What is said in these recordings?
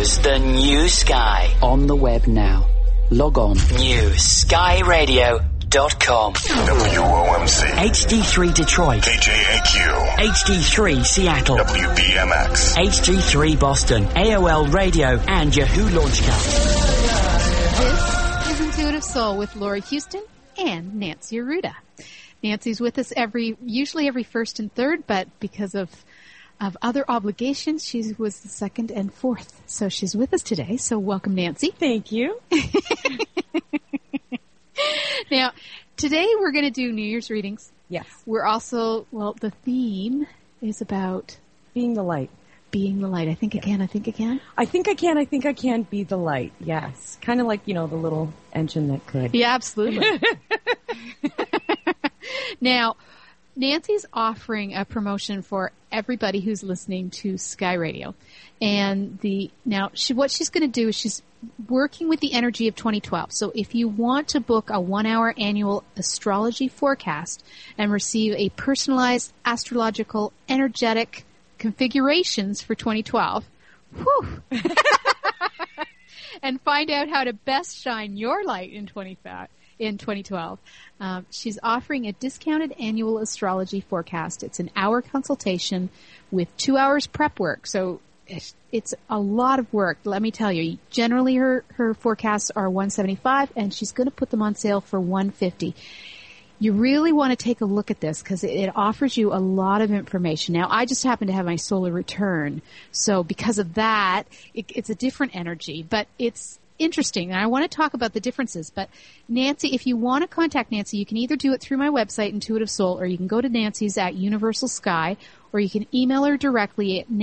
Radio's The New Sky. On the web now. Log on. newskyradio.com. WOMC. HD3 Detroit. KJAQ. HD3 Seattle. WBMX. HD3 Boston. AOL Radio and Yahoo Launchpad. This is Intuitive Soul with Laura Houston and Nancy Arruda. Nancy's with us usually every first and third, but because of other obligations, she was the second and fourth. So she's with us today. So welcome, Nancy. Thank you. Now, today we're going to do New Year's readings. Yes. We're also, the theme is about being the light. Being the light. I think I can. I think I can be the light. Yes. Kind of like, the little engine that could. Yeah, absolutely. Now, Nancy's offering a promotion for everybody who's listening to Sky Radio. And what she's going to do is she's working with the energy of 2012. So if you want to book a 1-hour annual astrology forecast and receive a personalized astrological energetic configurations for 2012, and find out how to best shine your light in 2012. She's offering a discounted annual astrology forecast. It's an hour consultation with 2 hours prep work. So it's a lot of work, let me tell you. Generally, her forecasts are $175, and she's going to put them on sale for $150. You really want to take a look at this because it offers you a lot of information. Now, I just happen to have my solar return, so because of that, it's a different energy, but it's interesting, and I want to talk about the differences. But Nancy, if you want to contact Nancy, you can either do it through my website, Intuitive Soul, or you can go to Nancy's at Universal Sky, or you can email her directly at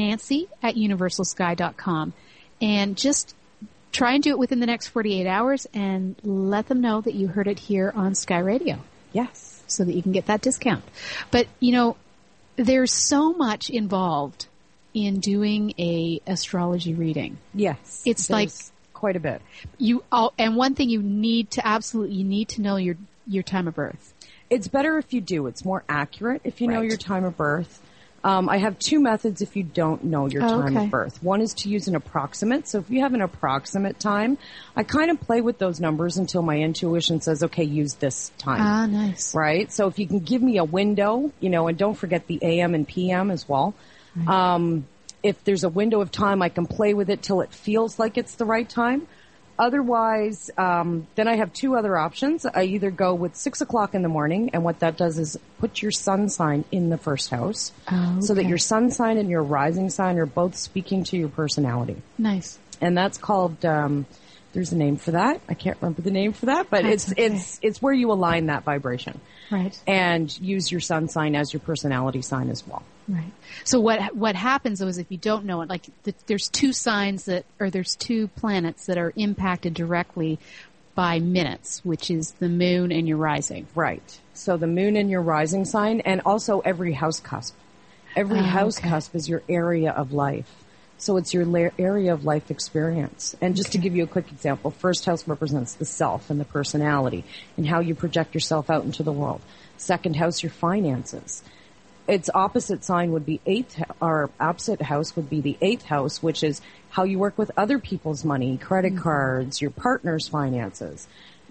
nancy@universalsky.com. And just try and do it within the next 48 hours and let them know that you heard it here on Sky Radio. Yes. So that you can get that discount. But, there's so much involved in doing a astrology reading. Yes. It's like quite a bit. And one thing you need to know your time of birth. It's better if you do. It's more accurate if you know your time of birth. I have two methods if you don't know your time of birth. One is to use an approximate. So if you have an approximate time, I kind of play with those numbers until my intuition says, okay, use this time. Ah, nice. Right? So if you can give me a window, and don't forget the AM and PM as well. Right. If there's a window of time, I can play with it till it feels like it's the right time. Otherwise, then I have two other options. I either go with 6 o'clock in the morning, and what that does is put your sun sign in the first house, so that your sun sign and your rising sign are both speaking to your personality. Nice. And that's called, there's a name for that. I can't remember the name for that, but it's where you align that vibration. Right. And use your sun sign as your personality sign as well. Right. So what happens though is if you don't know it, there's two there's two planets that are impacted directly by minutes, which is the moon and your rising. Right. So the moon and your rising sign, and also every house cusp. Every house cusp is your area of life. So it's your area of life experience. And just to give you a quick example, first house represents the self and the personality and how you project yourself out into the world. Second house, your finances. Its opposite sign would be opposite house would be the 8th house, which is how you work with other people's money, credit cards, your partner's finances.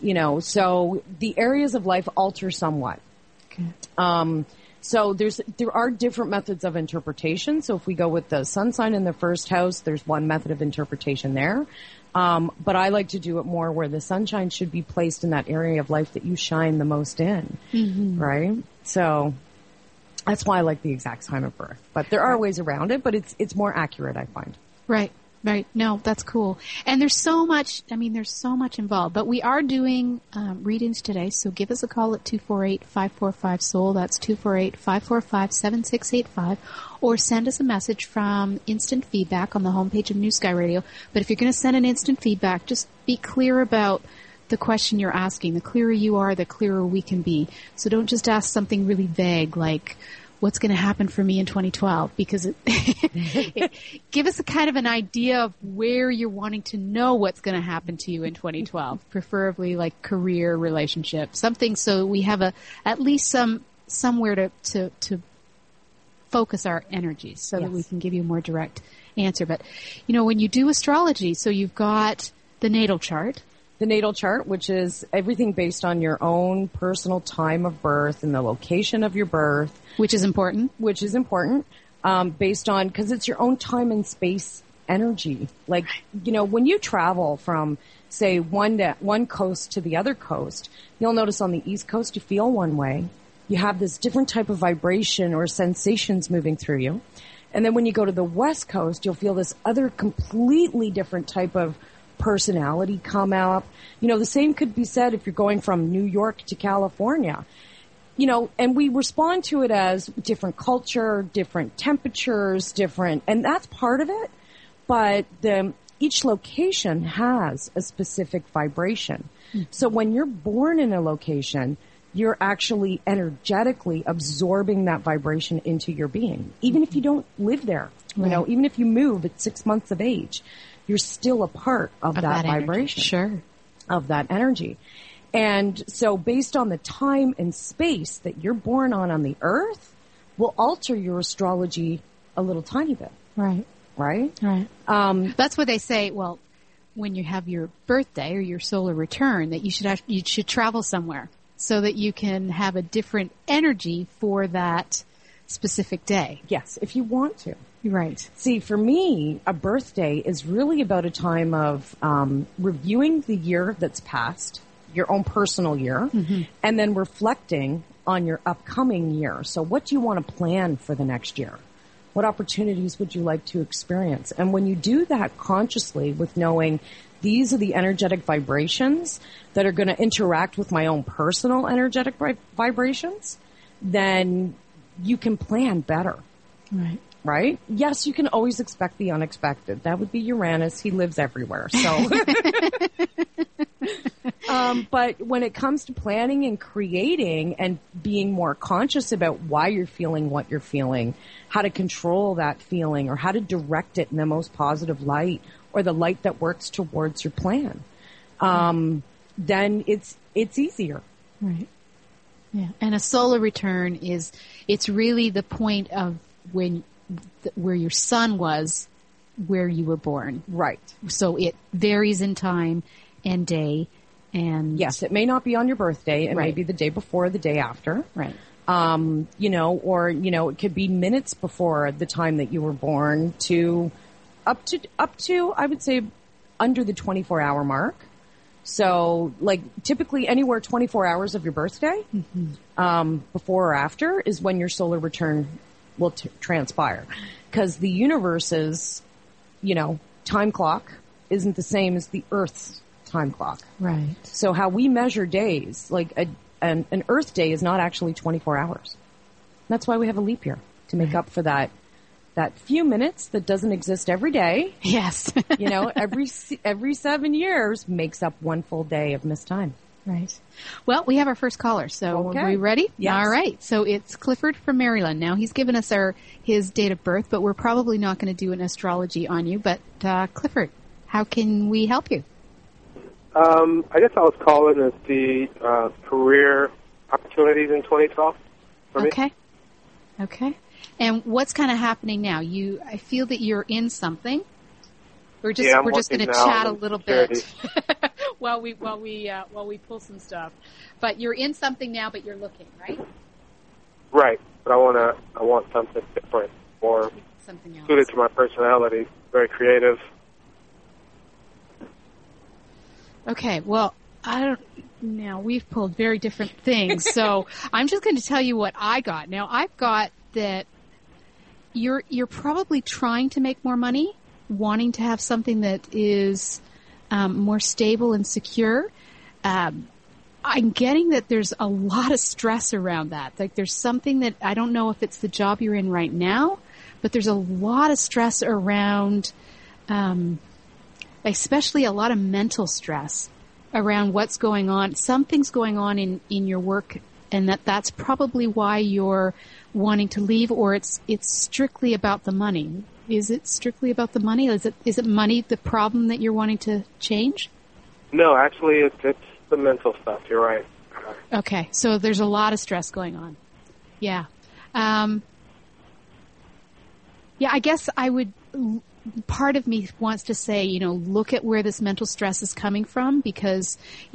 So the areas of life alter somewhat. Okay. So there are different methods of interpretation. So if we go with the sun sign in the first house, there's one method of interpretation there. But I like to do it more where the sunshine should be placed in that area of life that you shine the most in. Mm-hmm. Right? So that's why I like the exact time of birth. But there are ways around it, but it's more accurate, I find. Right. Right. No, that's cool. And there's so much involved. But we are doing readings today, so give us a call at 248-545-SOUL. That's 248-545-7685. Or send us a message from Instant Feedback on the homepage of New Sky Radio. But if you're going to send an instant feedback, just be clear about the question you're asking. The clearer you are, the clearer we can be. So don't just ask something really vague like, what's going to happen for me in 2012? Because give us a kind of an idea of where you're wanting to know what's going to happen to you in 2012, preferably like career, relationship, something so we have at least somewhere to focus our energies so that Yes. we can give you a more direct answer. But, when you do astrology, so you've got the natal chart. The natal chart, which is everything based on your own personal time of birth and the location of your birth, Which is important. Based on, because it's your own time and space energy. Like, when you travel from, say, one coast to the other coast, you'll notice on the East Coast you feel one way. You have this different type of vibration or sensations moving through you. And then when you go to the West Coast, you'll feel this other completely different type of personality come up. The same could be said if you're going from New York to California. And we respond to it as different culture, different temperatures, and that's part of it. But each location has a specific vibration. Mm-hmm. So when you're born in a location, you're actually energetically absorbing that vibration into your being. Even if you don't live there, Right. Even if you move at 6 months of age, you're still a part of that vibration. Sure. Of that energy. And so based on the time and space that you're born on the earth will alter your astrology a little tiny bit. Right. Right? Right. That's what they say. Well, when you have your birthday or your solar return, that you should travel somewhere so that you can have a different energy for that specific day. Yes, if you want to. Right. See, for me, a birthday is really about a time of reviewing the year that's passed, your own personal year, and then reflecting on your upcoming year. So what do you want to plan for the next year? What opportunities would you like to experience? And when you do that consciously with knowing these are the energetic vibrations that are going to interact with my own personal energetic vibrations, then you can plan better. Right. Right? Yes, you can always expect the unexpected. That would be Uranus. He lives everywhere. So, but when it comes to planning and creating and being more conscious about why you're feeling what you're feeling, how to control that feeling or how to direct it in the most positive light or the light that works towards your plan, then it's easier. Right. Yeah. And a solar return it's really the point of where your sun was, where you were born. Right. So it varies in time and day. And yes, it may not be on your birthday. It may be the day before, or the day after. Right. It could be minutes before the time that you were born to up to I would say under the 24-hour mark. So, like, typically anywhere 24 hours of your birthday, before or after, is when your solar return will transpire. Because the universe's, time clock isn't the same as the Earth's time clock. Right. So how we measure days, like an Earth day is not actually 24 hours. That's why we have a leap year, to make up for that few minutes that doesn't exist every day. Yes. Every 7 years makes up one full day of missed time. Right. Well, we have our first caller, so Okay. are we ready? Yes. All right. So it's Clifford from Maryland. Now, he's given us his date of birth, but we're probably not going to do an astrology on you. But Clifford, how can we help you? I guess I was calling as the career opportunities in 2012 for me. Okay. And what's kind of happening now? I feel that you're in something. We're just going to chat a little bit while we pull some stuff. But you're in something now, but you're looking, right? Right, but I want something different, more Something else. suited to my personality. Very creative. Okay. Well, now we've pulled very different things, so I'm just going to tell you what I got. Now I've got that you're probably trying to make more money, wanting to have something that is more stable and secure. I'm getting that there's a lot of stress around that. Like there's something that I don't know if it's the job you're in right now, but there's a lot of stress around, especially a lot of mental stress around what's going on. Something's going on in your work, and that's probably why you're wanting to leave, or it's strictly about the money. Is it strictly about the money? Is it money the problem that you're wanting to change? No, actually, it's the mental stuff. You're right. Okay, so there's a lot of stress going on. Yeah. Yeah, I guess I would, part of me wants to say, look at where this mental stress is coming from, because,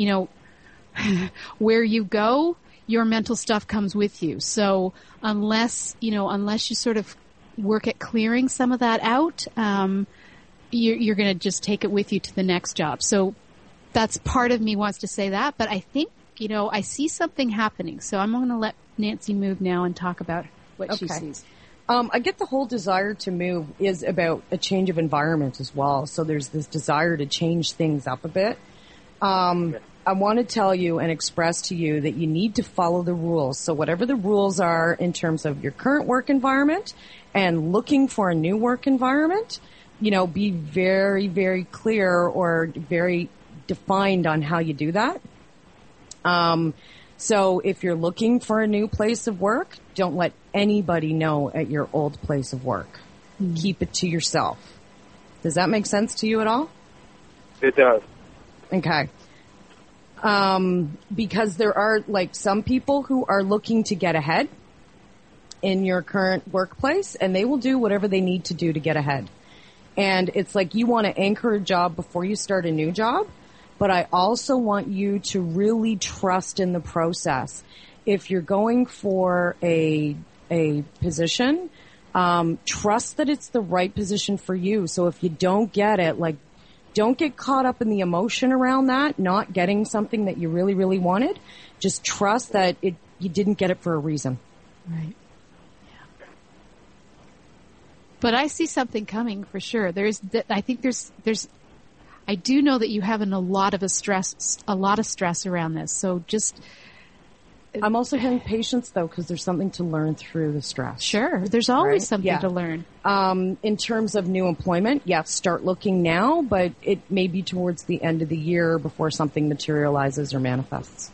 where you go, your mental stuff comes with you. So unless you sort of work at clearing some of that out, you're going to just take it with you to the next job. So that's part of me wants to say that, but I think, I see something happening. So I'm going to let Nancy move now and talk about what she sees. I get the whole desire to move is about a change of environment as well. So there's this desire to change things up a bit. I want to tell you and express to you that you need to follow the rules. So whatever the rules are in terms of your current work environment and looking for a new work environment, be very, very clear or very defined on how you do that. So if you're looking for a new place of work, don't let anybody know at your old place of work. Keep it to yourself. Does that make sense to you at all? It does. Okay. Because there are some people who are looking to get ahead in your current workplace, and they will do whatever they need to do to get ahead. And it's like you want to anchor a job before you start a new job, but I also want you to really trust in the process. If you're going for a position, trust that it's the right position for you. So if you don't get it, don't get caught up in the emotion around that, not getting something that you really, really wanted. Just trust that you didn't get it for a reason. Right. Yeah. But I see something coming for sure. I do know that you have a lot of stress around this. So just. I'm also hearing patience, though, because there's something to learn through the stress. Sure. There's always something to learn. In terms of new employment, start looking now, but it may be towards the end of the year before something materializes or manifests.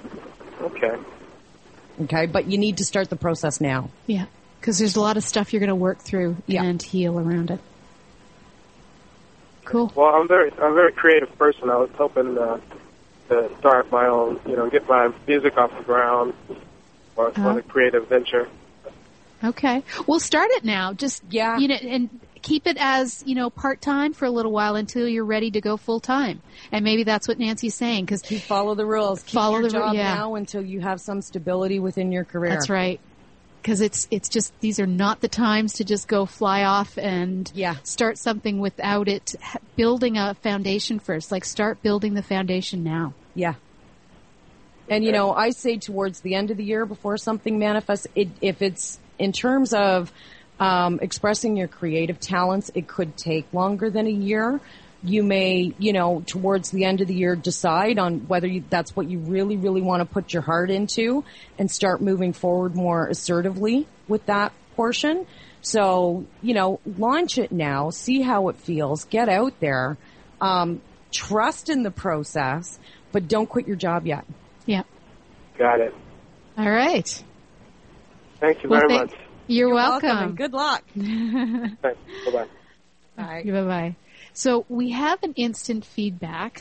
Okay, but you need to start the process now. Yeah, because there's a lot of stuff you're going to work through and heal around it. Cool. Well, I'm a very creative person. I was hoping to start my own, get my music off the ground or some creative venture. Okay. Well, start it now. Just, and keep it as, part-time for a little while until you're ready to go full-time. And maybe that's what Nancy's saying. Cause follow the rules. Keep your job now until you have some stability within your career. That's right. Because it's just, these are not the times to just go fly off and start something without it building a foundation first. Start building the foundation now. Yeah. And, I say towards the end of the year before something manifests, if it's in terms of expressing your creative talents, it could take longer than a year. You may, towards the end of the year, decide on whether that's what you really, really want to put your heart into and start moving forward more assertively with that portion. So, launch it now, see how it feels, get out there, trust in the process, but don't quit your job yet. Yeah. Got it. All right. Thank you very much. You're welcome. And good luck. Thanks. Bye-bye. Bye. Bye-bye. So we have an instant feedback,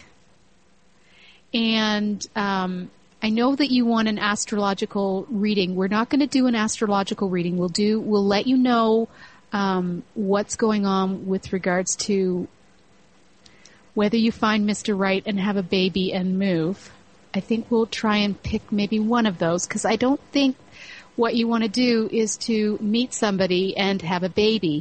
and I know that you want an astrological reading. We're not going to do an astrological reading. We'll let you know what's going on with regards to whether you find Mr. Right and have a baby and move. I think we'll try and pick maybe one of those, because I don't think what you want to do is to meet somebody and have a baby.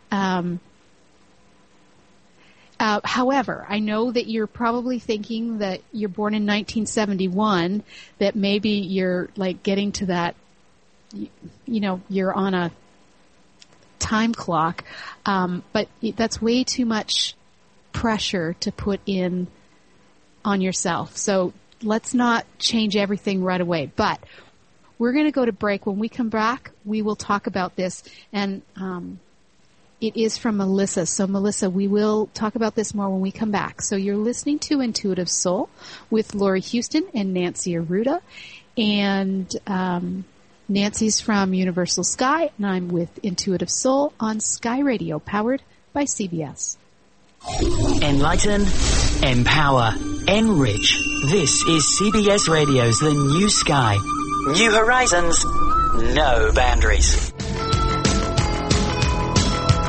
However, I know that you're probably thinking that you're born in 1971, that maybe you're getting to that, you're on a time clock, but that's way too much pressure to put in on yourself. So let's not change everything right away. But we're going to go to break. When we come back, we will talk about this. And it is from Melissa. So, Melissa, we will talk about this more when we come back. So you're listening to Intuitive Soul with Laurie Houston and Nancy Arruda. And Nancy's from Universal Sky, and I'm with Intuitive Soul on Sky Radio, powered by CBS. Enlighten, empower, enrich. This is CBS Radio's The New Sky. New horizons, no boundaries.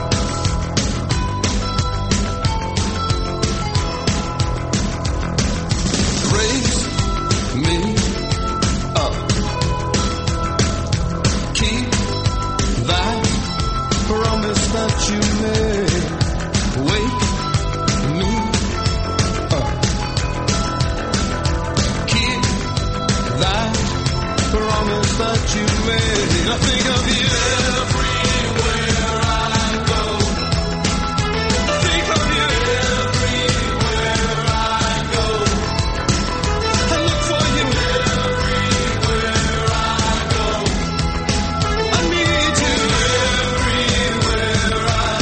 that you made. I think of you everywhere I go. I think of you everywhere I go. I look for you everywhere I go. I need you everywhere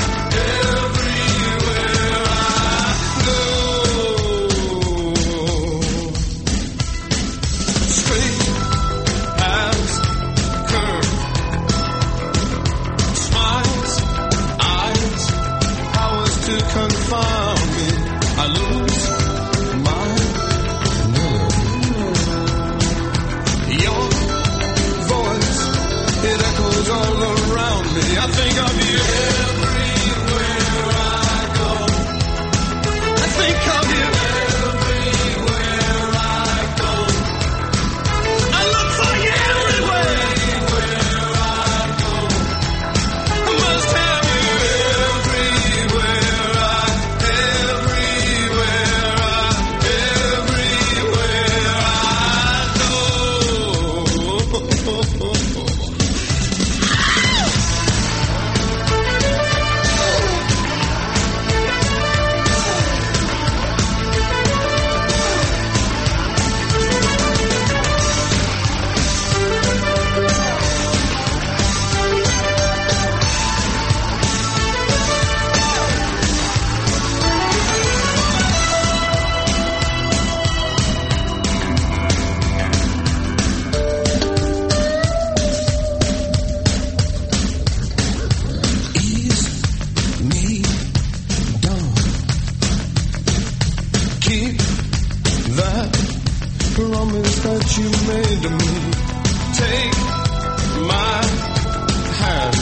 I go. Straight as curve, smiles, eyes, powers to confound me. I lose my nerve. Your voice, it echoes all around me. I think of you everywhere I go. I think of you everywhere I go. I look for you everywhere I go. I must have you everywhere Ease me down. Keep that promise that you made to me. Take my hand.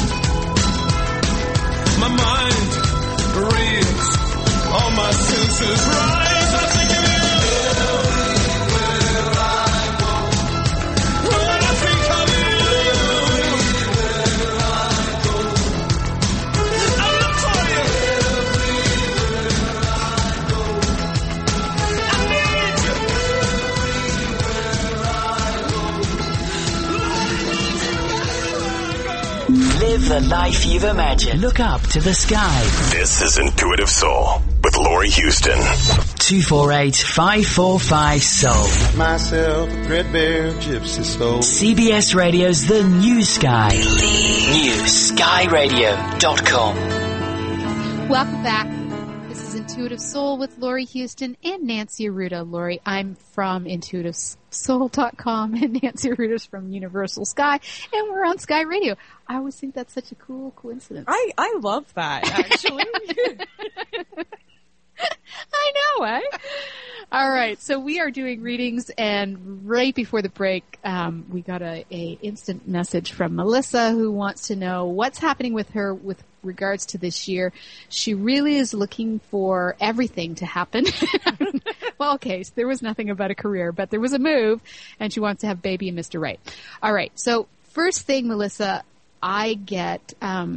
My mind reads, all my senses rise. I think of you everywhere I go. When I think of you everywhere I go. I look for you everywhere I go. I need you everywhere I go. Live the life you've imagined. Look up to the sky. This is Intuitive Soul with Laurie Houston. 248-545-SOUL. Myself a threadbare gypsy soul. CBS Radio's The New Sky. NewSkyRadio.com. Welcome back. This is Intuitive Soul with Laurie Houston and Nancy Arruda. Laurie, I'm from IntuitiveSoul.com and Nancy Arruda's from Universal Sky, and we're on Sky Radio. I always think that's such a cool coincidence. I love that, actually. I know, eh? All right, so we are doing readings, and right before the break, we got a instant message from Melissa who wants to know what's happening with her with regards to this year. She really is looking for everything to happen. Well, okay, so there was nothing about a career, but there was a move, and she wants to have baby and Mr. Right. All right, so first thing, Melissa, I get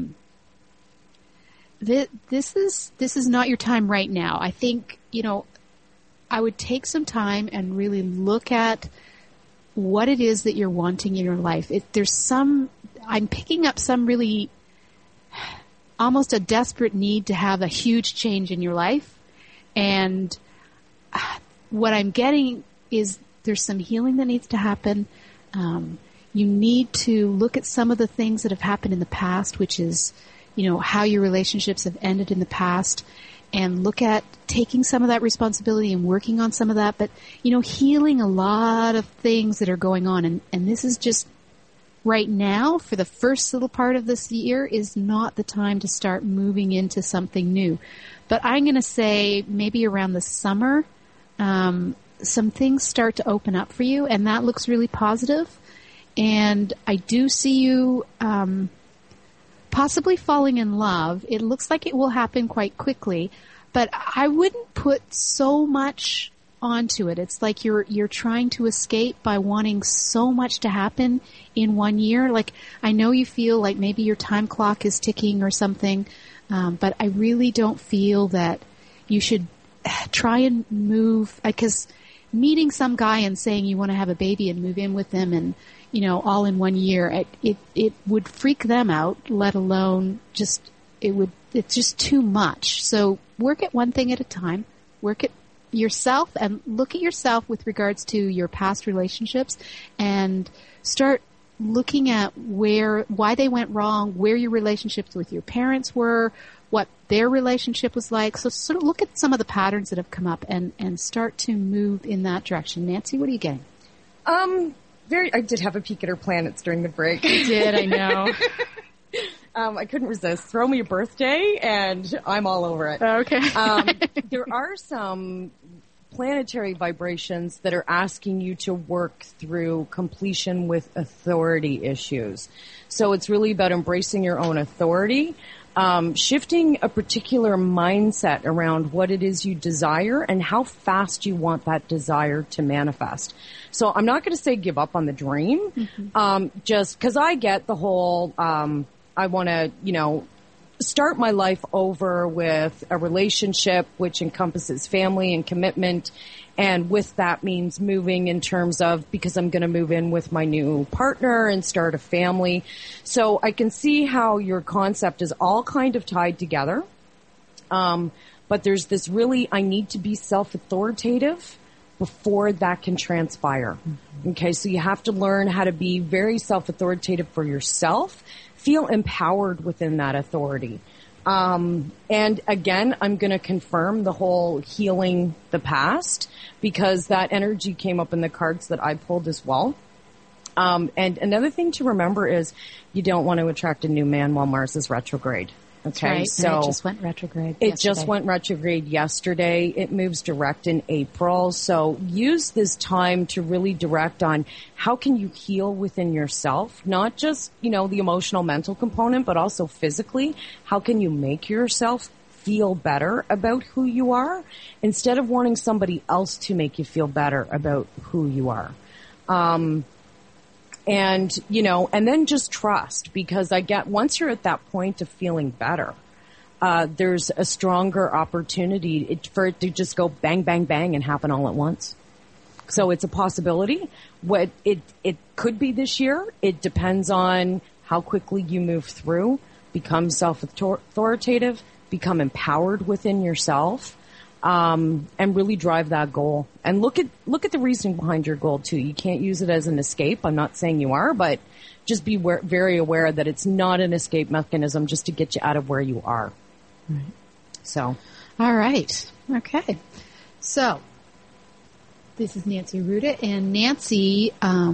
this is not your time right now. I think, I would take some time and really look at what it is that you're wanting in your life. I'm picking up some really almost a desperate need to have a huge change in your life. And what I'm getting is there's some healing that needs to happen. You need to look at some of the things that have happened in the past, which is, how your relationships have ended in the past, and look at taking some of that responsibility and working on some of that, but, healing a lot of things that are going on. And this is just right now, for the first little part of this year, is not the time to start moving into something new. But I'm going to say maybe around the summer, some things start to open up for you, and that looks really positive. And I do see you possibly falling in love. It looks like it will happen quite quickly, but I wouldn't put so much onto it. It's like you're trying to escape by wanting so much to happen in 1 year. Like, I know you feel like maybe your time clock is ticking or something, but I really don't feel that you should try and move, because meeting some guy and saying you want to have a baby and move in with them and, you know, all in 1 year, it would freak them out, let alone it's just too much. So work at one thing at a time, work at yourself and look at yourself with regards to your past relationships and start looking at why they went wrong, where your relationships with your parents were, what their relationship was like. So sort of look at some of the patterns that have come up and start to move in that direction. Nancy, what are you getting? I did have a peek at her planets during the break. You did, I know. I couldn't resist. Throw me a birthday and I'm all over it. Okay. There are some planetary vibrations that are asking you to work through completion with authority issues. So it's really about embracing your own authority, shifting a particular mindset around what it is you desire and how fast you want that desire to manifest. So I'm not going to say give up on the dream, just because I get the whole, I want to, you know, start my life over with a relationship which encompasses family and commitment. And with that means moving in terms of, because I'm going to move in with my new partner and start a family. So I can see how your concept is all kind of tied together. But there's this really, I need to be self-authoritative before that can transpire. Okay. So you have to learn how to be very self-authoritative for yourself. Feel empowered within that authority. And again, I'm going to confirm the whole healing the past because that energy came up in the cards that I pulled as well. And another thing to remember is you don't want to attract a new man while Mars is retrograde. Okay. Right. So and it just went retrograde. It just went retrograde yesterday. It moves direct in April. So use this time to really direct on how can you heal within yourself, not just, you know, the emotional, mental component, but also physically. How can you make yourself feel better about who you are instead of wanting somebody else to make you feel better about who you are? And, you know, and then just trust, because once you're at that point of feeling better, there's a stronger opportunity for it to just go bang, bang, bang and happen all at once. So it's a possibility. What it could be this year. It depends on how quickly you move through, become self-authoritative, become empowered within yourself. And really drive that goal. And look at the reasoning behind your goal too. You can't use it as an escape. I'm not saying you are, but just be very aware that it's not an escape mechanism just to get you out of where you are. Right. So. All right. Okay. So this is Nancy Arruda, and Nancy,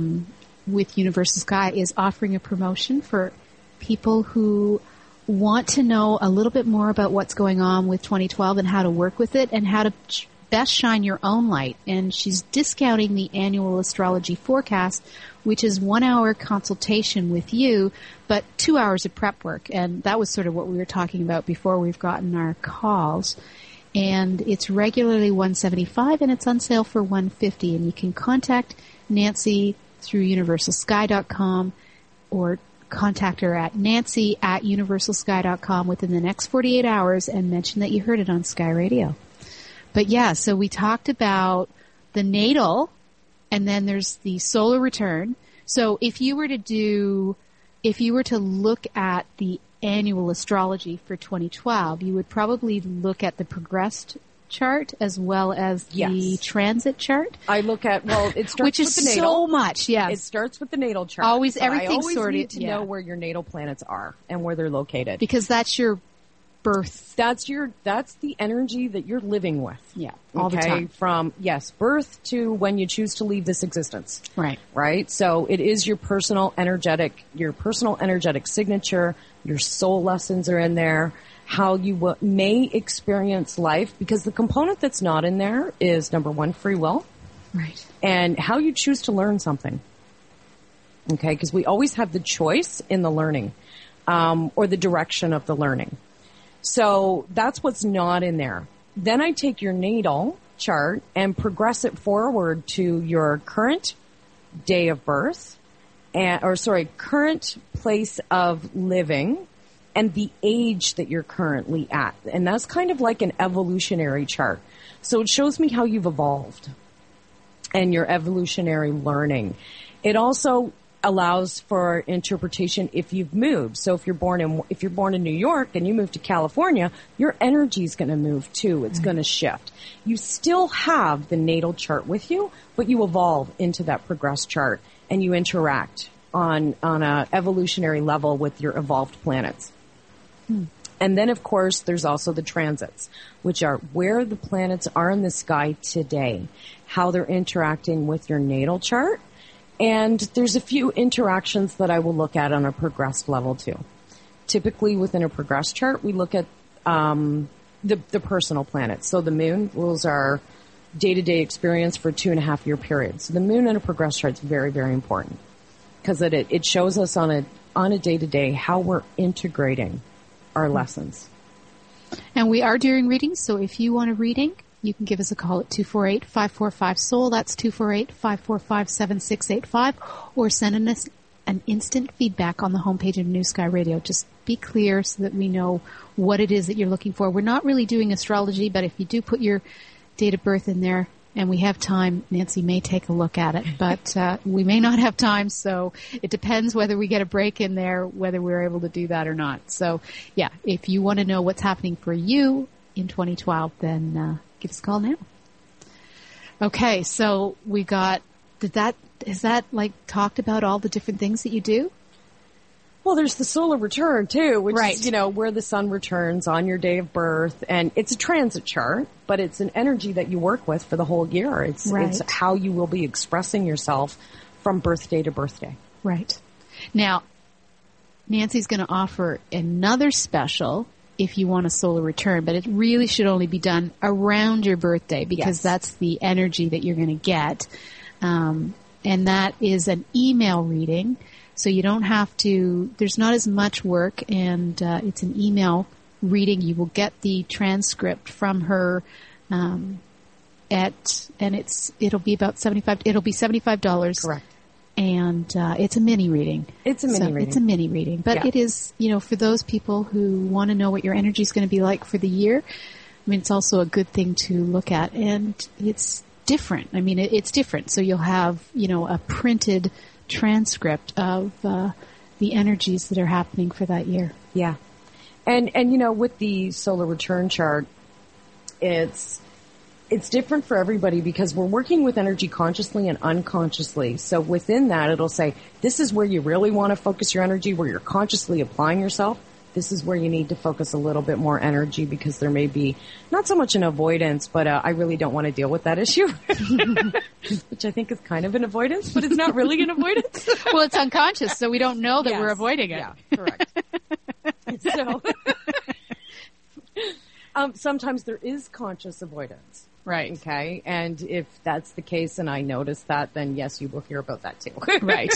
with Universal Sky, is offering a promotion for people who want to know a little bit more about what's going on with 2012 and how to work with it and how to best shine your own light. And she's discounting the annual astrology forecast, which is 1 hour consultation with you, but 2 hours of prep work. And that was sort of what we were talking about before we've gotten our calls. And it's regularly $175 and it's on sale for $150. And you can contact Nancy through universalsky.com or contact her at nancy@universalsky.com within the next 48 hours and mention that you heard it on Sky Radio. But yeah, so we talked about the natal, and then there's the solar return. So if you were to look at the annual astrology for 2012, you would probably look at the progressed chart as well as the transit chart. I look at, it starts which with is the natal. so much, yes. It starts with the natal chart. Always, so everything's I always sorted. need to know where your natal planets are and where they're located. Because that's your birth. That's the energy that you're living with. Yeah. All the time. From, birth to when you choose to leave this existence. Right. Right? So it is your personal energetic signature. Your soul lessons are in there. How you may experience life, because the component that's not in there is, number one, free will. Right. And how you choose to learn something. Okay? Because we always have the choice in the learning, or the direction of the learning. So that's what's not in there. Then I take your natal chart and progress it forward to your current day of birth, current place of living, and the age that you're currently at. And that's kind of like an evolutionary chart. So it shows me how you've evolved. and your evolutionary learning. It also allows for interpretation if you've moved. So if you're born in New York and you move to California, your energy is going to move too. It's going to shift. You still have the natal chart with you, but you evolve into that progressed chart and you interact on a evolutionary level with your evolved planets. And then, of course, there's also the transits, which are where the planets are in the sky today, how they're interacting with your natal chart. And there's a few interactions that I will look at on a progressed level, too. Typically, within a progressed chart, we look at the personal planets. So the moon rules our day-to-day experience for a 2.5-year period. So the moon in a progressed chart is very, very important because it shows us on a day-to-day how we're integrating our lessons. And we are doing readings, so if you want a reading, you can give us a call at 248-545-SOUL. That's 248-545-7685. Or send us an instant feedback on the homepage of New Sky Radio. Just be clear so that we know what it is that you're looking for. We're not really doing astrology, but if you do put your date of birth in there, and we have time, Nancy may take a look at it, but we may not have time, so it depends whether we get a break in there, whether we're able to do that or not. So, yeah, if you want to know what's happening for you in 2012, then give us a call now. Okay, so we got, is that like talked about all the different things that you do? Well, there's the solar return, too, which Right. is, where the sun returns on your day of birth. And it's a transit chart, but it's an energy that you work with for the whole year. It's how you will be expressing yourself from birthday to birthday. Right. Now, Nancy's going to offer another special if you want a solar return, but it really should only be done around your birthday because that's the energy that you're going to get. And that is an email reading. So you don't have to, there's not as much work, and it's an email reading. You will get the transcript from her it'll be about $75. Correct. And it's a mini reading. It's a mini reading. It's a mini reading. But it is, for those people who want to know what your energy is going to be like for the year, I mean, it's also a good thing to look at. And it's different. I mean, it's different. So you'll have, a printed transcript of the energies that are happening for that year. Yeah. And with the solar return chart, it's different for everybody because we're working with energy consciously and unconsciously. So within that, it'll say, this is where you really want to focus your energy, where you're consciously applying yourself. This is where you need to focus a little bit more energy because there may be not so much an avoidance, but I really don't want to deal with that issue, which I think is kind of an avoidance, but it's not really an avoidance. Well, it's unconscious, so we don't know that we're avoiding it. Yeah, correct. So sometimes there is conscious avoidance. Right. Okay. And if that's the case and I notice that, then yes, you will hear about that too. Right.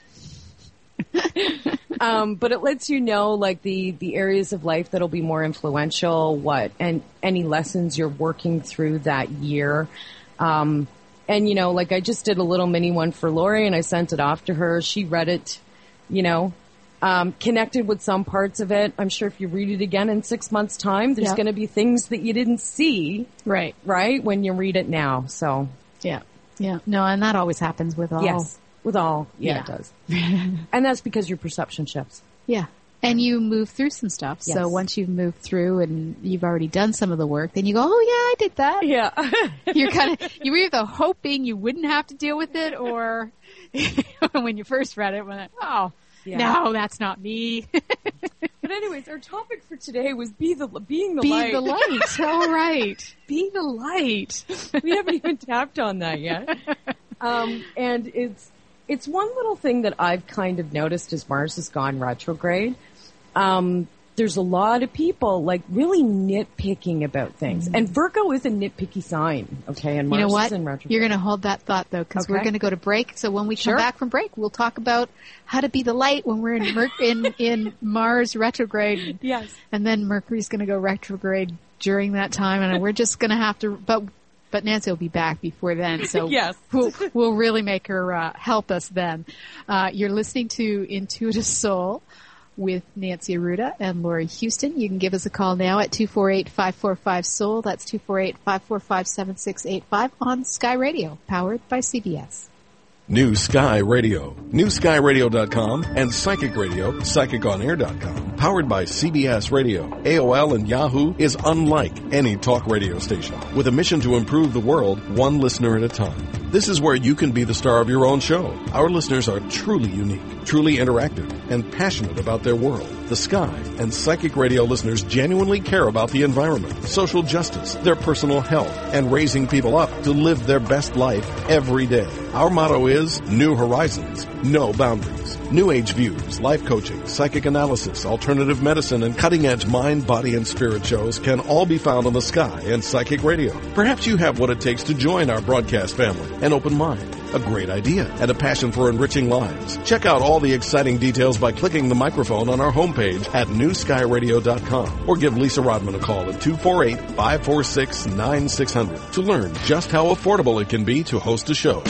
But it lets you know, like, the areas of life that'll be more influential, and any lessons you're working through that year. And, like, I just did a little mini one for Lori, and I sent it off to her. She read it, connected with some parts of it. I'm sure if you read it again in 6 months' time, there's going to be things that you didn't see. Right, when you read it now. So. Yeah. No, and that always happens with all. Yes. With all, it does. And that's because your perception shifts. Yeah. And you move through some stuff. Yes. So once you've moved through and you've already done some of the work, then you go, oh yeah, I did that. Yeah. You were either hoping you wouldn't have to deal with it, or when you first read it, went, oh, no, that's not me. But anyways, our topic for today was being the light. Be the light. All right. Be the light. We haven't even tapped on that yet. And it's one little thing that I've kind of noticed as Mars has gone retrograde. There's a lot of people like really nitpicking about things. Mm-hmm. And Virgo is a nitpicky sign, okay? And Mars is in retrograde. You're going to hold that thought, though, because we're going to go to break. So when we come back from break, we'll talk about how to be the light when we're in Mars retrograde. Yes. And then Mercury's going to go retrograde during that time, and we're just going to have to... But Nancy will be back before then, so yes. we'll really make her help us then. You're listening to Intuitive Soul with Nancy Arruda and Lori Houston. You can give us a call now at 248-545-SOUL. That's 248-545-7685 on Sky Radio, powered by CBS. New Sky Radio, newskyradio.com, and Psychic Radio, psychiconair.com, powered by CBS Radio, AOL, and Yahoo, is unlike any talk radio station, with a mission to improve the world one listener at a time. This is where you can be the star of your own show. Our listeners are truly unique, truly interactive, and passionate about their world. The Sky and Psychic Radio listeners genuinely care about the environment, social justice, their personal health, and raising people up to live their best life every day. Our motto is New Horizons, No Boundaries. New Age views, life coaching, psychic analysis, alternative medicine, and cutting-edge mind, body, and spirit shows can all be found on the Sky and Psychic Radio. Perhaps you have what it takes to join our broadcast family: an open mind, a great idea, and a passion for enriching lives. Check out all the exciting details by clicking the microphone on our homepage at newskyradio.com, or give Lisa Rodman a call at 248-546-9600 to learn just how affordable it can be to host a show.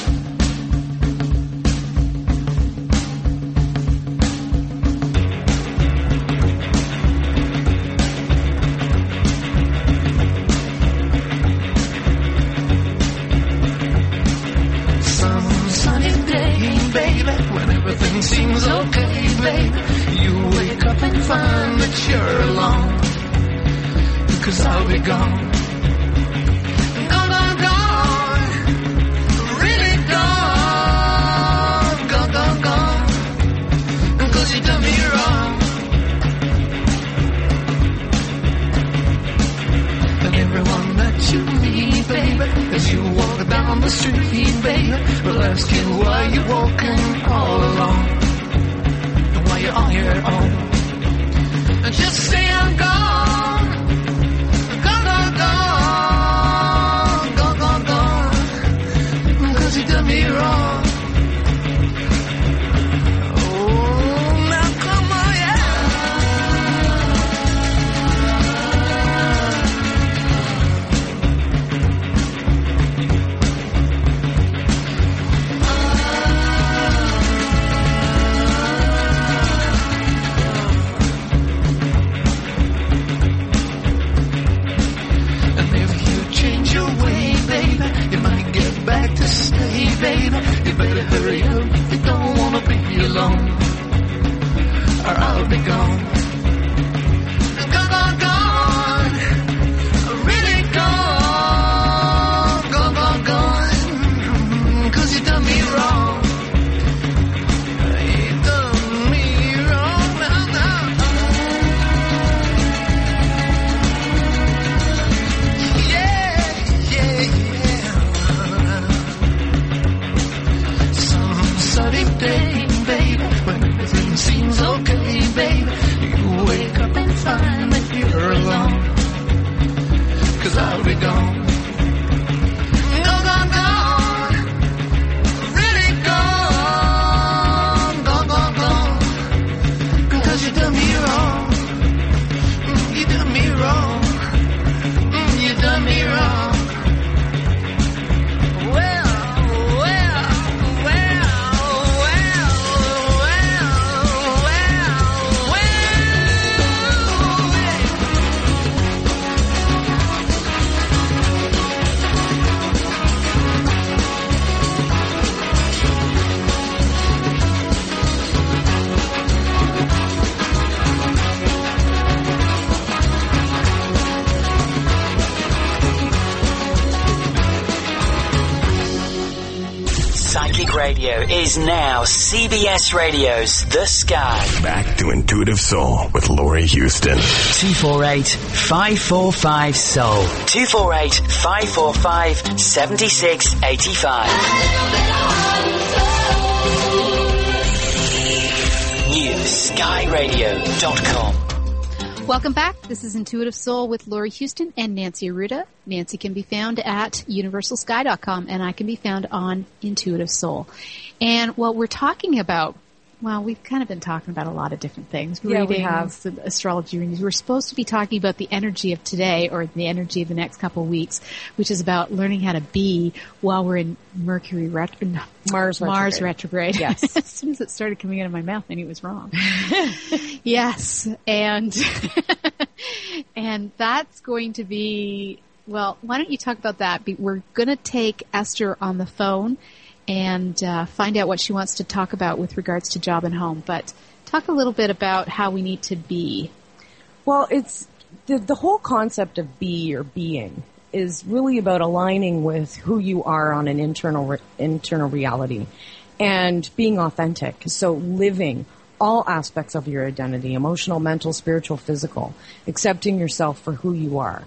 Is now CBS Radio's The Sky. Back to Intuitive Soul with Lori Houston. 248-545-SOUL. 248-545-7685. NewSkyRadio.com. Welcome back. This is Intuitive Soul with Lori Houston and Nancy Arruda. Nancy can be found at universalsky.com, and I can be found on Intuitive Soul. And what we're talking about well, we've kind of been talking about a lot of different things. Yeah, we Readings, have. astrology readings. We're supposed to be talking about the energy of today or the energy of the next couple of weeks, which is about learning how to be while we're in Mars retrograde. Yes. As soon as it started coming out of my mouth, I knew it was wrong. Yes. And, and that's going to be, well, why don't you talk about that? We're going to take Esther on the phone and find out what she wants to talk about with regards to job and home. But talk a little bit about how we need to be. Well, it's the whole concept of be or being is really about aligning with who you are on an internal reality and being authentic. So living all aspects of your identity, emotional, mental, spiritual, physical, accepting yourself for who you are.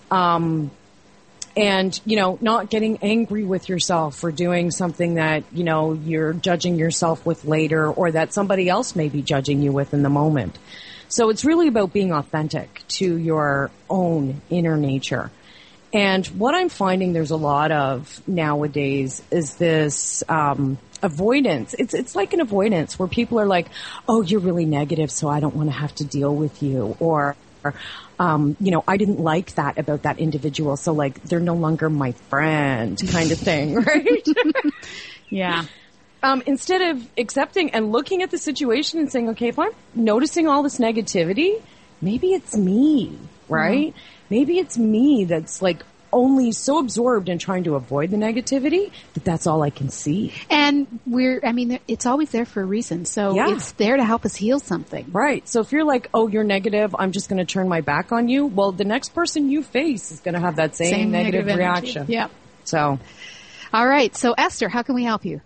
And, not getting angry with yourself for doing something that, you're judging yourself with later or that somebody else may be judging you with in the moment. So it's really about being authentic to your own inner nature. And what I'm finding there's a lot of nowadays is this avoidance. It's like an avoidance where people are like, oh, you're really negative, so I don't want to have to deal with you. Or I didn't like that about that individual, so like they're no longer my friend kind of thing, right? Yeah. Instead of accepting and looking at the situation and saying, okay, if I'm noticing all this negativity, maybe it's me, right? Mm-hmm. Maybe it's me that's like only so absorbed in trying to avoid the negativity that that's all I can see. And it's always there for a reason. So it's there to help us heal something. Right. So if you're like, oh, you're negative, I'm just going to turn my back on you. Well, the next person you face is going to have that same negative reaction. Yeah. So. All right. So Esther, how can we help you?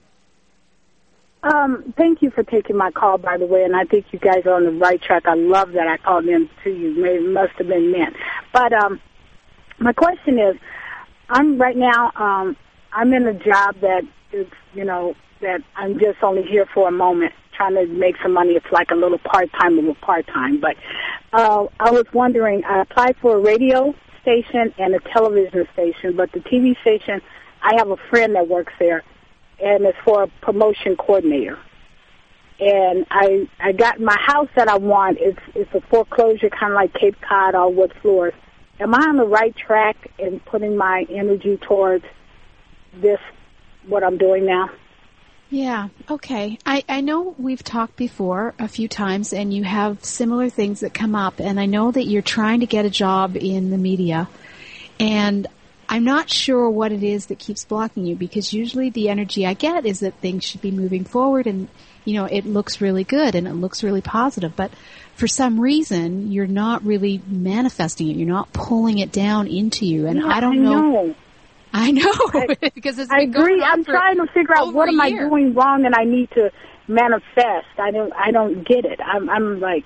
Thank you for taking my call, by the way, and I think you guys are on the right track. I love that I called in to you. Maybe it must have been meant. But my question is, I'm in a job that is, that I'm just only here for a moment, trying to make some money. It's like a little part-time of a part-time. But I was wondering, I applied for a radio station and a television station, but the TV station, I have a friend that works there, and it's for a promotion coordinator. And I got my house that I want. It's a foreclosure, kind of like Cape Cod, all wood floors. Am I on the right track in putting my energy towards this, what I'm doing now? Yeah, okay. I know we've talked before a few times, and you have similar things that come up, and I know that you're trying to get a job in the media, and I'm not sure what it is that keeps blocking you, because usually the energy I get is that things should be moving forward and, it looks really good and it looks really positive. But for some reason, you're not really manifesting it. You're not pulling it down into you. And I don't know. I know. Because it's been going on. I'm trying to figure out what am I doing wrong and I need to manifest. I don't get it. I'm like,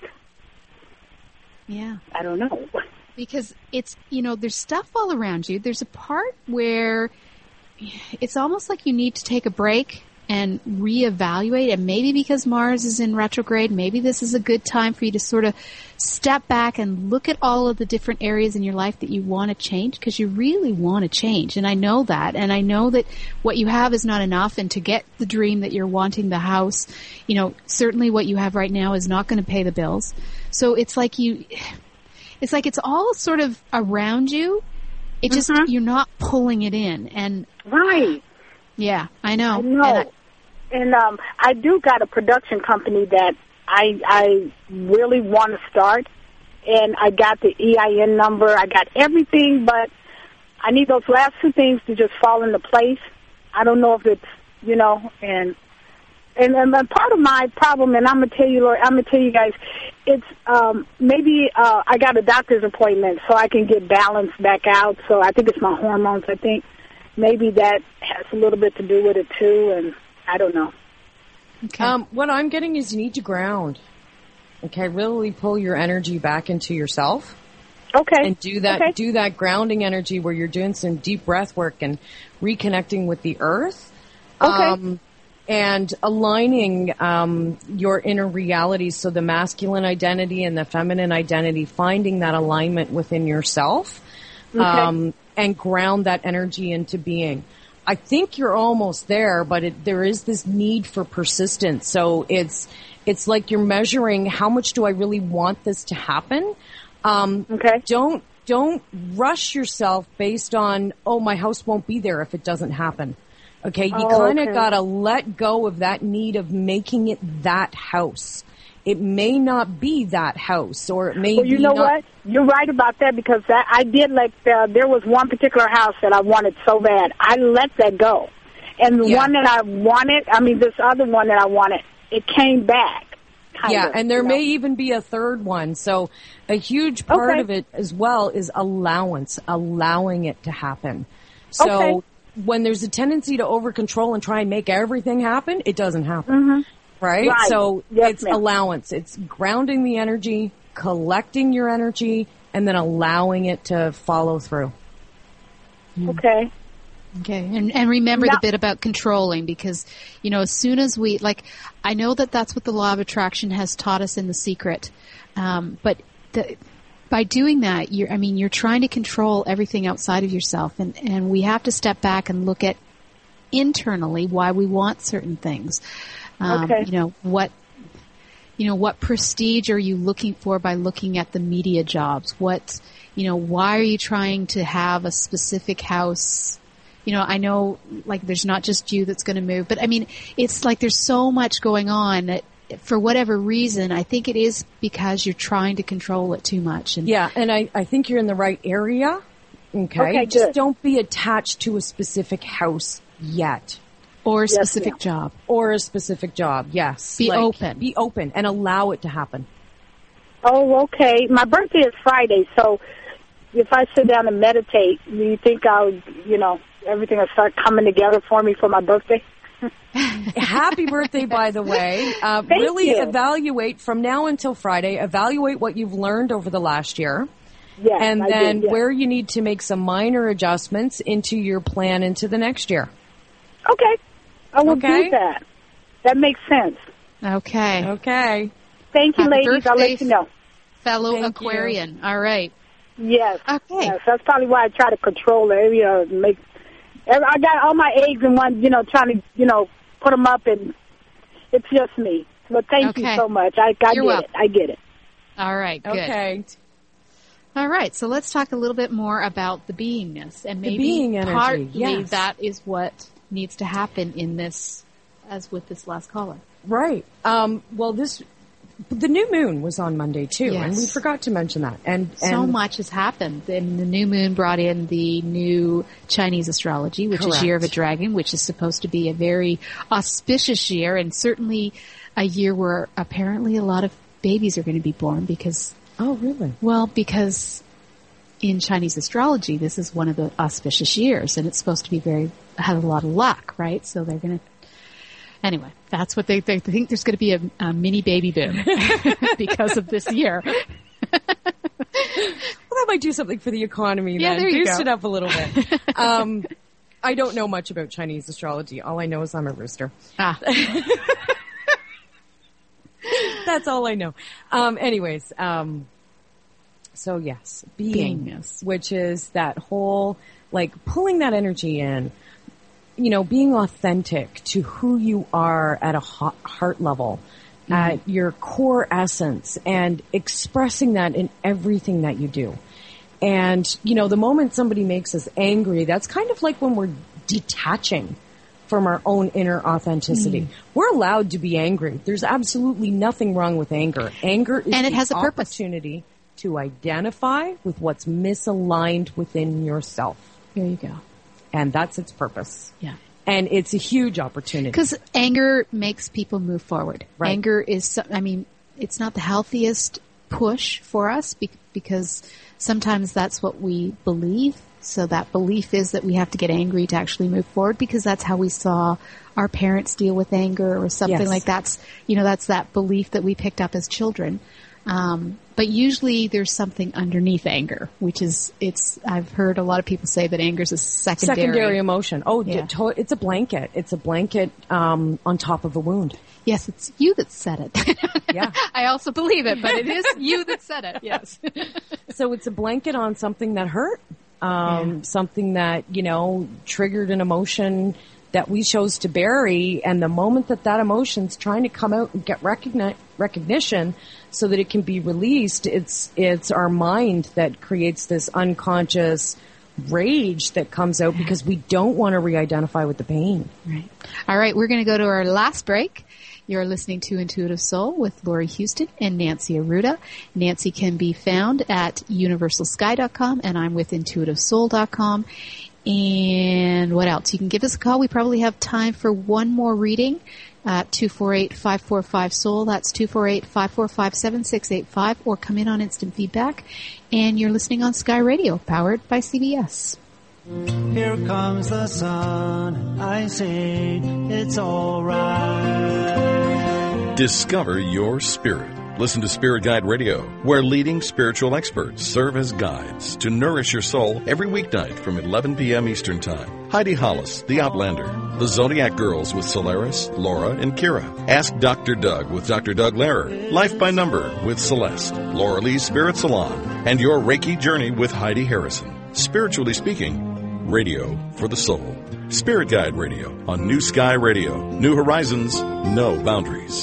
yeah, I don't know. Because it's, there's stuff all around you. There's a part where it's almost like you need to take a break and reevaluate. And maybe because Mars is in retrograde, maybe this is a good time for you to sort of step back and look at all of the different areas in your life that you want to change, because you really want to change. And I know that. And I know that what you have is not enough. And to get the dream that you're wanting, the house, certainly what you have right now is not going to pay the bills. So it's like it's all sort of around you. It just, you're not pulling it in. And right. Yeah, I know. I know. And I do got a production company that I really want to start. And I got the EIN number. I got everything, but I need those last two things to just fall into place. I don't know if it's, and part of my problem, and I'm gonna tell you guys, it's maybe I got a doctor's appointment so I can get balanced back out. So I think it's my hormones. I think maybe that has a little bit to do with it too, and I don't know. Okay. What I'm getting is you need to ground. Okay, really pull your energy back into yourself. Okay. And do that grounding energy where you're doing some deep breath work and reconnecting with the earth. Okay. And aligning your inner realities, so the masculine identity and the feminine identity, finding that alignment within yourself, and ground that energy into being. I think you're almost there, but there is this need for persistence. So it's It's like you're measuring how much do I really want this to happen. Okay. Don't rush yourself based on, oh, my house won't be there if it doesn't happen. Okay, you kind of got to let go of that need of making it that house. It may not be that house, or it may Well, you be know not. what? You're right about that, because I did there was one particular house that I wanted so bad. I let that go. And the one that I wanted, this other one that I wanted, it came back. Yeah, and there may even be a third one. So a huge part of it as well is allowing it to happen. So when there's a tendency to over-control and try and make everything happen, it doesn't happen. Right? So it's allowance. It's grounding the energy, collecting your energy, and then allowing it to follow through. Okay. Okay, and remember the bit about controlling, because, as soon as I know that's what the law of attraction has taught us in The Secret, but by doing that, you're trying to control everything outside of yourself, and we have to step back and look at internally why we want certain things. What prestige are you looking for by looking at the media jobs? Why are you trying to have a specific house? I know, there's not just you that's going to move, but it's like there's so much going on that for whatever reason, I think it is because you're trying to control it too much. And I think you're in the right area. Okay. Just don't be attached to a specific house yet. Or a specific job. Or a specific job, yes. Be open. Be open and allow it to happen. Oh, okay. My birthday is Friday, so if I sit down and meditate, do you think everything will start coming together for me for my birthday? Happy birthday, by the way. Really evaluate from now until Friday, evaluate what you've learned over the last year. Yes, and then where you need to make some minor adjustments into your plan into the next year. Okay. I will do that. That makes sense. Okay. Okay. Thank you, ladies. I'll let you know. Fellow Aquarian. All right. Yes. Okay. Yes, that's probably why I try to control it. I got all my eggs in one, trying to, put them up, and it's just me. But thank you so much. I get it. I get it. All right. Good. Okay. All right. So let's talk a little bit more about the beingness, and maybe being energy. partly that is what needs to happen in this, as with this last caller. Right. The new moon was on Monday too, and we forgot to mention that. And so much has happened. And the new moon brought in the new Chinese astrology, which is Year of a Dragon, which is supposed to be a very auspicious year, and certainly a year where apparently a lot of babies are going to be born because... Oh, really? Well, because in Chinese astrology, this is one of the auspicious years, and it's supposed to be have a lot of luck, right? So they're going to... Anyway, that's what they think. There's going to be a mini baby boom because of this year. Well, that might do something for the economy then. Yeah, there you Boost go. it up a little bit. I don't know much about Chinese astrology. All I know is I'm a rooster. That's all I know. Anyways, so yes, beingness, which is that whole, pulling that energy in, being authentic to who you are at a heart level, at your core essence, and expressing that in everything that you do. And, the moment somebody makes us angry, that's kind of like when we're detaching from our own inner authenticity. We're allowed to be angry. There's absolutely nothing wrong with anger. Anger is and it has a opportunity to identify with what's misaligned within yourself. There you go. And that's its purpose. Yeah. And it's a huge opportunity. Because anger makes people move forward. Right. Anger is, it's not the healthiest push for us because sometimes that's what we believe. So that belief is that we have to get angry to actually move forward because that's how we saw our parents deal with anger or something like that. That's that belief that we picked up as children. But usually there's something underneath anger, which is, I've heard a lot of people say that anger is a secondary emotion. Oh, yeah. It's a blanket. It's a blanket, on top of a wound. Yes, it's you that said it. Yeah. I also believe it, but it is you that said it. Yes. So it's a blanket on something that hurt, something that, triggered an emotion that we chose to bury, and the moment that emotion's trying to come out and get recognition so that it can be released, it's our mind that creates this unconscious rage that comes out because we don't want to re-identify with the pain. Right. All right, we're going to go to our last break. You're listening to Intuitive Soul with Laurie Houston and Nancy Arruda. Nancy can be found at universalsky.com, and I'm with intuitivesoul.com. And what else? You can give us a call. We probably have time for one more reading at 248-545-SOUL. That's 248-545-7685. Or come in on instant feedback. And you're listening on Sky Radio, powered by CBS. Here comes the sun, and I say it's all right. Discover your spirit. Listen to Spirit Guide Radio, where leading spiritual experts serve as guides to nourish your soul every weeknight from 11 p.m. Eastern Time. Heidi Hollis, The Outlander, The Zodiac Girls with Solaris, Laura, and Kira. Ask Dr. Doug with Dr. Doug Lehrer. Life by Number with Celeste. Laura Lee's Spirit Salon. And Your Reiki Journey with Heidi Harrison. Spiritually speaking, radio for the soul. Spirit Guide Radio on New Sky Radio. New horizons, no boundaries.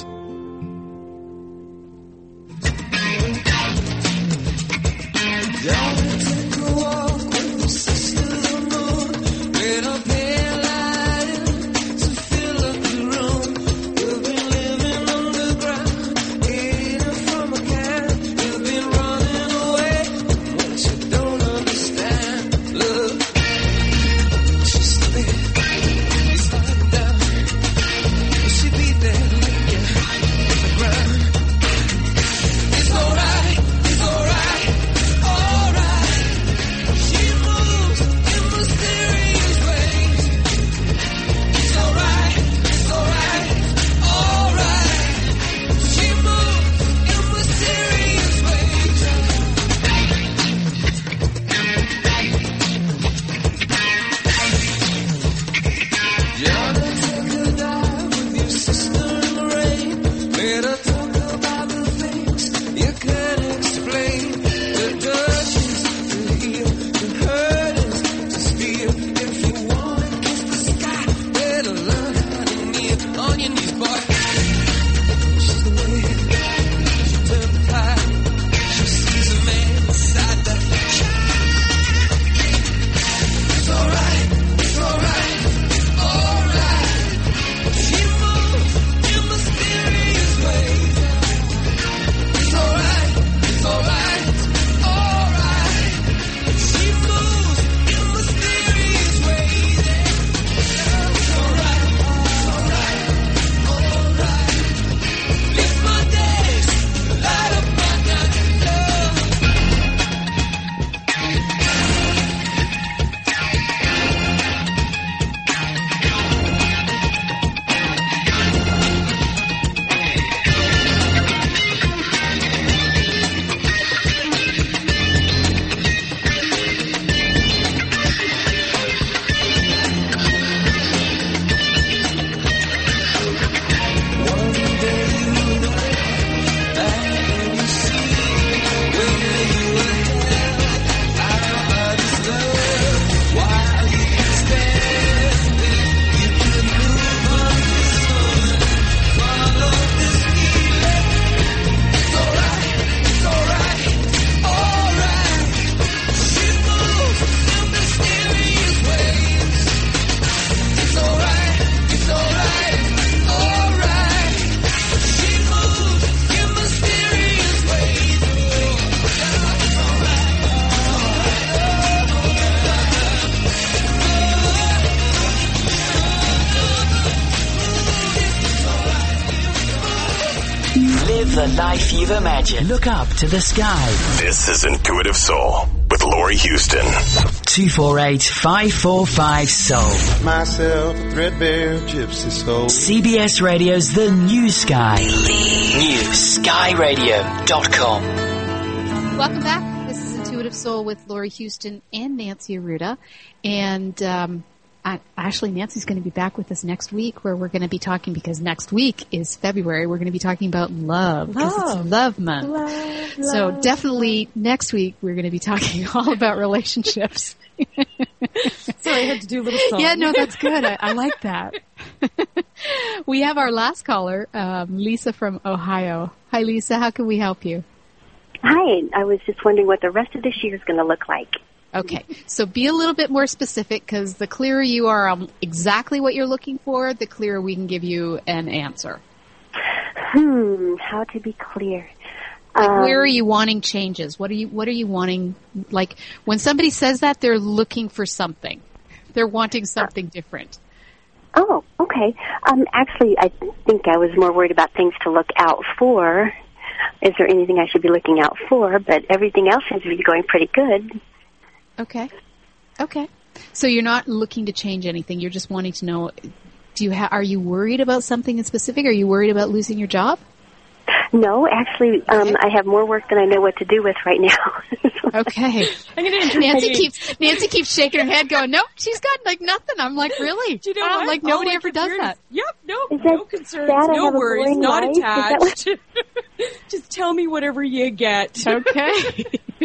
the life you've imagined. Look up to the sky. This is Intuitive Soul with Laurie Houston. 248-545-SOUL. Myself, a threadbare gypsy soul. CBS Radio's The New Sky. NewSkyRadio.com. Welcome back. This is Intuitive Soul with Laurie Houston and Nancy Arruda. And Actually, Nancy's going to be back with us next week, where we're going to be talking, because next week is February. We're going to be talking about love, because it's Love Month. So definitely next week we're going to be talking all about relationships. Sorry, I had to do a little song. Yeah, no, that's good. I like that. We have our last caller, Lisa from Ohio. Hi, Lisa. How can we help you? Hi. I was just wondering what the rest of this year is going to look like. Okay, so be a little bit more specific, because the clearer you are on exactly what you're looking for, the clearer we can give you an answer. How to be clear? Where are you wanting changes? What are you wanting? Like, when somebody says that, they're looking for something. They're wanting something different. Oh, okay. Actually, I think I was more worried about things to look out for. Is there anything I should be looking out for? But everything else seems to be going pretty good. Okay. So you're not looking to change anything. You're just wanting to know, are you worried about something in specific? Are you worried about losing your job? No, actually, I have more work than I know what to do with right now. Okay. Nancy keeps shaking her head going, nope, she's got like nothing. I'm like, really? Do you know what? Like nobody ever does that. Yep, Is no that concerns, sad? no worries, not life? attached. Just tell me whatever you get. Okay.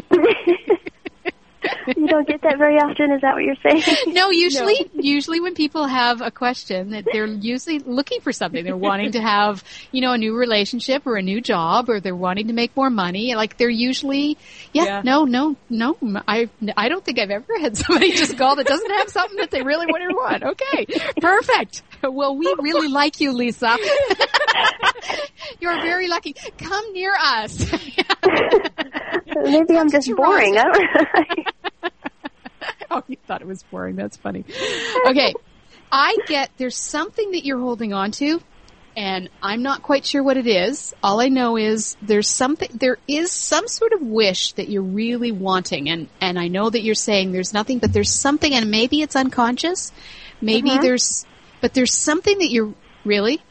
You don't get that very often, is that what you're saying? No, usually when people have a question, that they're usually looking for something. They're wanting to have, a new relationship or a new job, or they're wanting to make more money. Like, they're usually, no. I don't think I've ever had somebody just call that doesn't have something that they really want. Okay, perfect. Well, we really like you, Lisa. You're very lucky. Come near us. Maybe I'm just boring. I don't Oh, you thought it was boring. That's funny. Okay. I get there's something that you're holding on to, and I'm not quite sure what it is. All I know is there is some sort of wish that you're really wanting, and I know that you're saying there's nothing, but there's something, and maybe it's unconscious. Maybe there's something that you're really...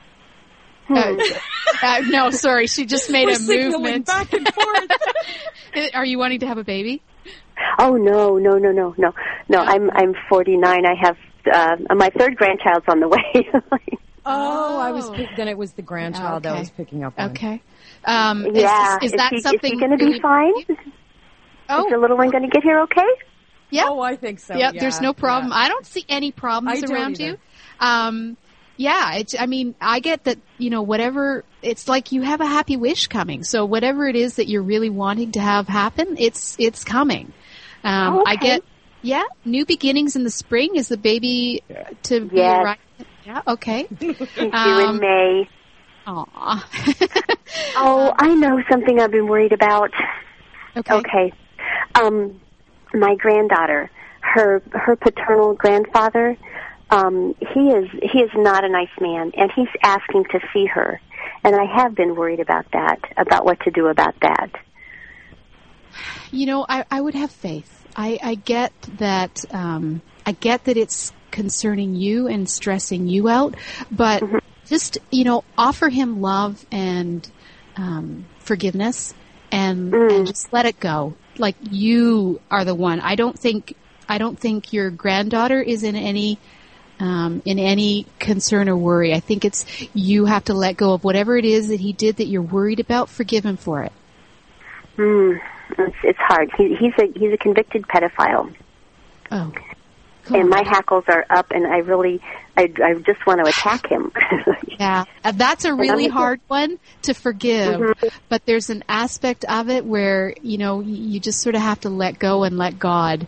no, sorry. She just made a movement. Back and forth. Are you wanting to have a baby? Oh, no. I'm 49. I have my third grandchild's on the way. Then it was the grandchild that I was picking up on. Is Okay. that something? Is he going to be fine? Is the little one going to get here okay? Yeah. Oh, I think so. Yeah, there's no problem. Yeah. I don't see any problems around you. Yeah, I get that, whatever, it's like you have a happy wish coming. So whatever it is that you're really wanting to have happen, it's coming. Okay. I get, new beginnings in the spring. Is the baby to be right? Yeah, okay. He's due in May. Aw. Oh, I know something I've been worried about. Okay. My granddaughter, her paternal grandfather, he is not a nice man, and he's asking to see her. And I have been worried about that, about what to do about that. I would have faith. I get that. I get that it's concerning you and stressing you out, but just offer him love and forgiveness, and just let it go. Like, you are the one. I don't think your granddaughter is in any concern or worry. I think it's you have to let go of whatever it is that he did that you're worried about. Forgive him for it. It's hard. He's a convicted pedophile. Oh. And my hackles are up, and I just want to attack him. Yeah, that's a really hard one to forgive. But there's an aspect of it where you just sort of have to let go and let God.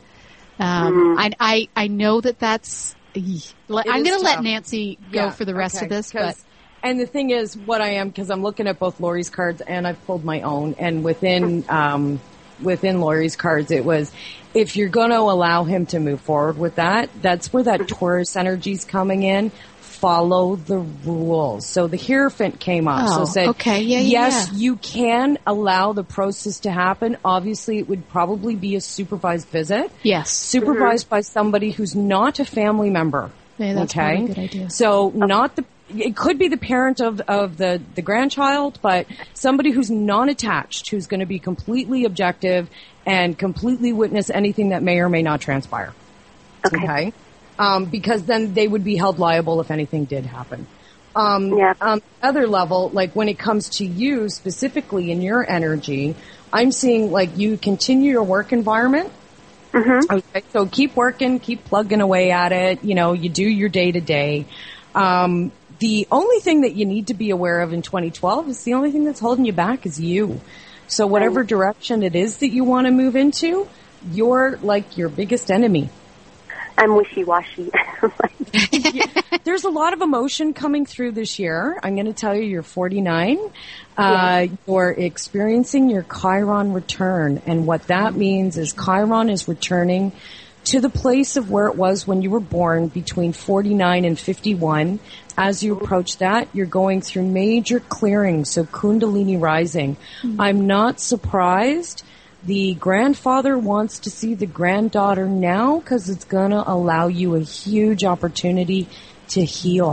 I know that's. I'm going to let Nancy go for the rest of this, but. And the thing is, because I'm looking at both Lori's cards and I've pulled my own, and within Lori's cards, it was, if you're going to allow him to move forward with that, that's where that Taurus energy's coming in. Follow the rules. So the Hierophant came up. Yes, you can allow the process to happen. Obviously, it would probably be a supervised visit. Yes. Supervised by somebody who's not a family member. Yeah, that's probably a good idea. So it could be the parent of the grandchild, but somebody who's non-attached, who's going to be completely objective and completely witness anything that may or may not transpire. Okay. because then they would be held liable if anything did happen. Other level, like when it comes to you specifically in your energy, I'm seeing like you continue your work environment. Mm-hmm. Okay, so keep working, keep plugging away at it. You know, you do your day to day. The only thing that you need to be aware of in 2012 is the only thing that's holding you back is you. So whatever direction it is that you want to move into, you're like your biggest enemy. I'm wishy-washy. There's a lot of emotion coming through this year. I'm going to tell you, you're 49. You're experiencing your Chiron return. And what that means is Chiron is returning to the place of where it was when you were born between 49 and 51. As you approach that, you're going through major clearing, so Kundalini rising. Mm-hmm. I'm not surprised. The grandfather wants to see the granddaughter now because it's going to allow you a huge opportunity to heal.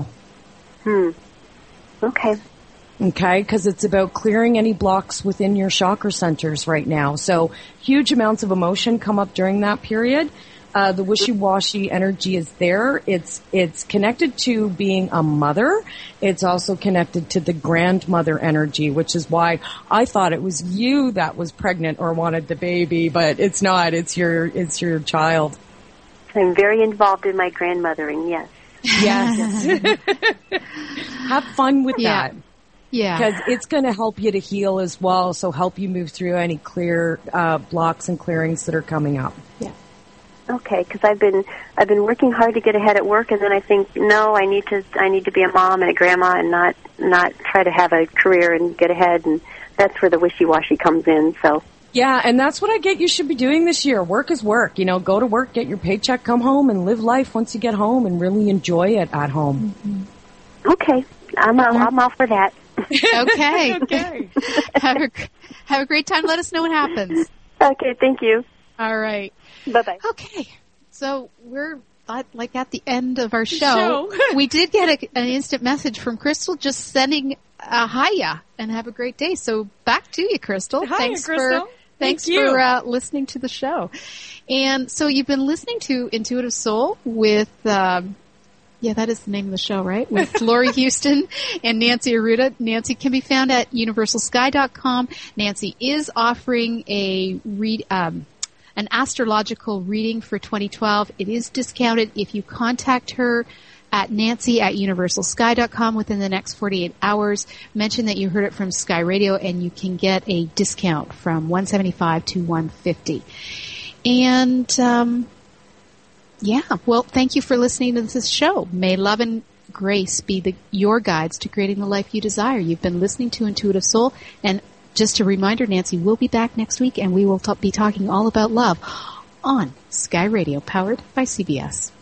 Okay. Okay, because it's about clearing any blocks within your chakra centers right now. So huge amounts of emotion come up during that period. The wishy-washy energy is there. It's connected to being a mother. It's also connected to the grandmother energy, which is why I thought it was you that was pregnant or wanted the baby, but it's not. It's your child. I'm very involved in my grandmothering, yes. Yes. Have fun with that. Yeah. Because it's going to help you to heal as well, so help you move through any clear blocks and clearings that are coming up. Yeah. Okay, because I've been working hard to get ahead at work, and then I think, no, I need to be a mom and a grandma and not try to have a career and get ahead, and that's where the wishy-washy comes in. So yeah, and that's what I get you should be doing this year. Work is work. You know, go to work, get your paycheck, come home, and live life once you get home, and really enjoy it at home. Mm-hmm. Okay, I'm all for that. Okay. Okay. Have a great time. Let us know what happens. Okay, thank you. All right. Bye-bye. Okay. So we're like at the end of our show. We did get an instant message from Crystal just sending a hiya and have a great day. So back to you, Crystal. Hiya, Crystal. Thanks for listening to the show. And so you've been listening to Intuitive Soul with that is the name of the show, right? With Laurie Houston and Nancy Arruda. Nancy can be found at universalsky.com. Nancy is offering an astrological reading for 2012. It is discounted if you contact her at nancy@universalsky.com within the next 48 hours. Mention that you heard it from Sky Radio and you can get a discount from $175 to $150. And, well, thank you for listening to this show. May love and grace be your guides to creating the life you desire. You've been listening to Intuitive Soul, and just a reminder, Nancy will be back next week, and we will be talking all about love on Sky Radio, powered by CBS.